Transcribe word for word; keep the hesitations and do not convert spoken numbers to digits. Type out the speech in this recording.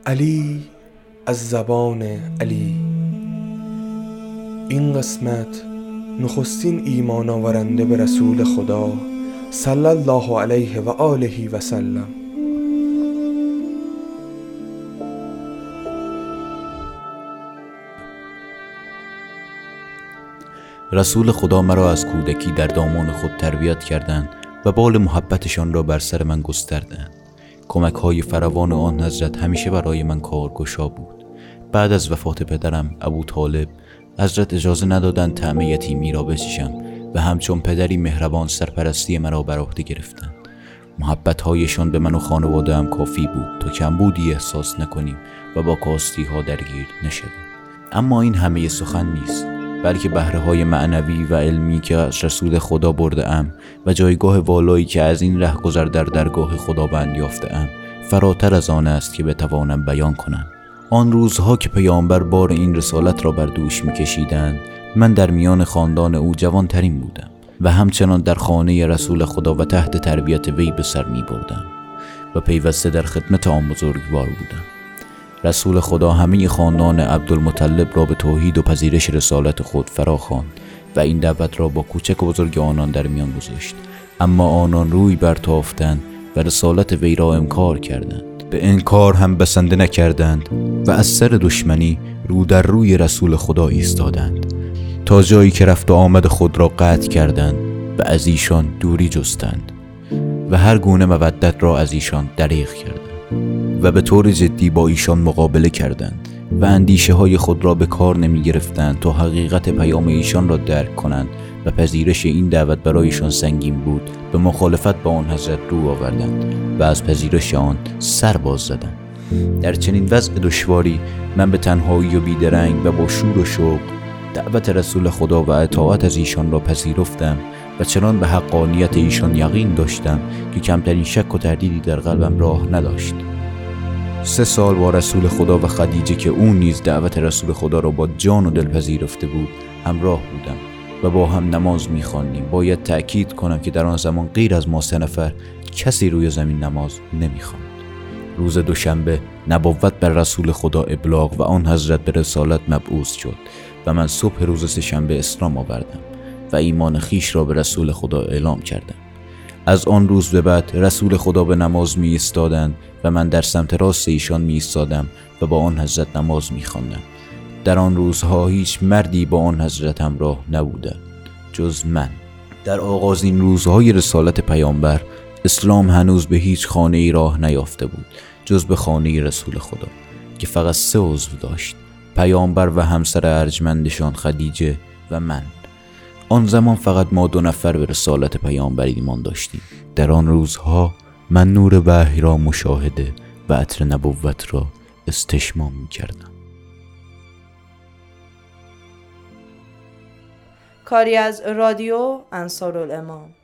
علی از زبان علی. این قسمت نخستین ایمان آورنده به رسول خدا صلی الله علیه و آله و سلم. رسول خدا مرا از کودکی در دامان خود تربیت کردند و بال محبتشان را بر سر من گستردند. کمک های فراوان آن حضرت همیشه برای من کارگشا بود. بعد از وفات پدرم ابو طالب، حضرت اجازه ندادند طعم یتیمی را بچشم و همچون پدری مهربان سرپرستی مرا بر عهده گرفتند. محبت هایشان به من و خانواده هم کافی بود تا کمبودی احساس نکنیم و با کاستی ها درگیر نشویم. اما این همه سخن نیست، بلکه بهره های معنوی و علمی که از رسول خدا برده ام و جایگاه والایی که از این ره گذر در درگاه خداوند یافته ام فراتر از آن است که بتوانم بیان کنم. آن روزها که پیامبر بار این رسالت را بر دوش می‌کشیدند، من در میان خاندان او جوان ترین بودم و همچنان در خانه رسول خدا و تحت تربیت وی به سر می‌بردم و پیوسته در خدمت آن بزرگوار بودم. رسول خدا همه خاندان عبدالمطلب را به توحید و پذیرش رسالت خود فراخواند و این دعوت را با کوچک و بزرگ آنان در میان گذاشت، اما آنان روی برتافتند و رسالت وی را انکار کردند. به انکار هم بسنده نکردند و از سر دشمنی رو در روی رسول خدا ایستادند تا جایی که رفت و آمد خود را قطع کردند و از ایشان دوری جستند و هر گونه مودت را از ایشان دریغ کردند و به طور جدی با ایشان مقابله کردند و اندیشه های خود را به کار نمی گرفتند تا حقیقت پیام ایشان را درک کنند و پذیرش این دعوت برایشان سنگین بود. به مخالفت با آن حضرت رو آوردند و از پذیرش آن سر باز زدند. در چنین وضع دشواری من به تنهایی و بیدرنگ و با شور و شوق دعوت رسول خدا و اطاعت از ایشان را پذیرفتم و چنان به حقانیت ایشان یقین داشتم که کمترین شک و تردیدی در قلبم راه نداشت. سه سال با رسول خدا و خدیجه که اون نیز دعوت رسول خدا را با جان و دل پذیرفته بود همراه بودم و با هم نماز می‌خواندیم. باید تأکید کنم که در آن زمان غیر از ما سه نفر کسی روی زمین نماز نمی‌خواند. روز دوشنبه نبوت بر رسول خدا ابلاغ و آن حضرت به رسالت مبعوث شد و من صبح روز سه‌شنبه اسلام آوردم و ایمان خیش را به رسول خدا اعلام کردم. از آن روز به بعد رسول خدا به نماز می ایستادند و من در سمت راست ایشان می ایستادم و با آن حضرت نماز می خواندم. در آن روزها هیچ مردی با آن حضرت همراه نبوده جز من. در آغازین روزهای رسالت پیامبر اسلام هنوز به هیچ خانه ای راه نیافته بود جز به خانه رسول خدا که فقط سه عضو داشت: پیامبر و همسر ارجمندشان خدیجه و من. آن زمان فقط ما دو نفر به رسالت پیامبر ایمان داشتیم. در آن روزها من نور وحی را مشاهده و عطر نبوت را استشمام می کردم. کاری از رادیو انصارالامام.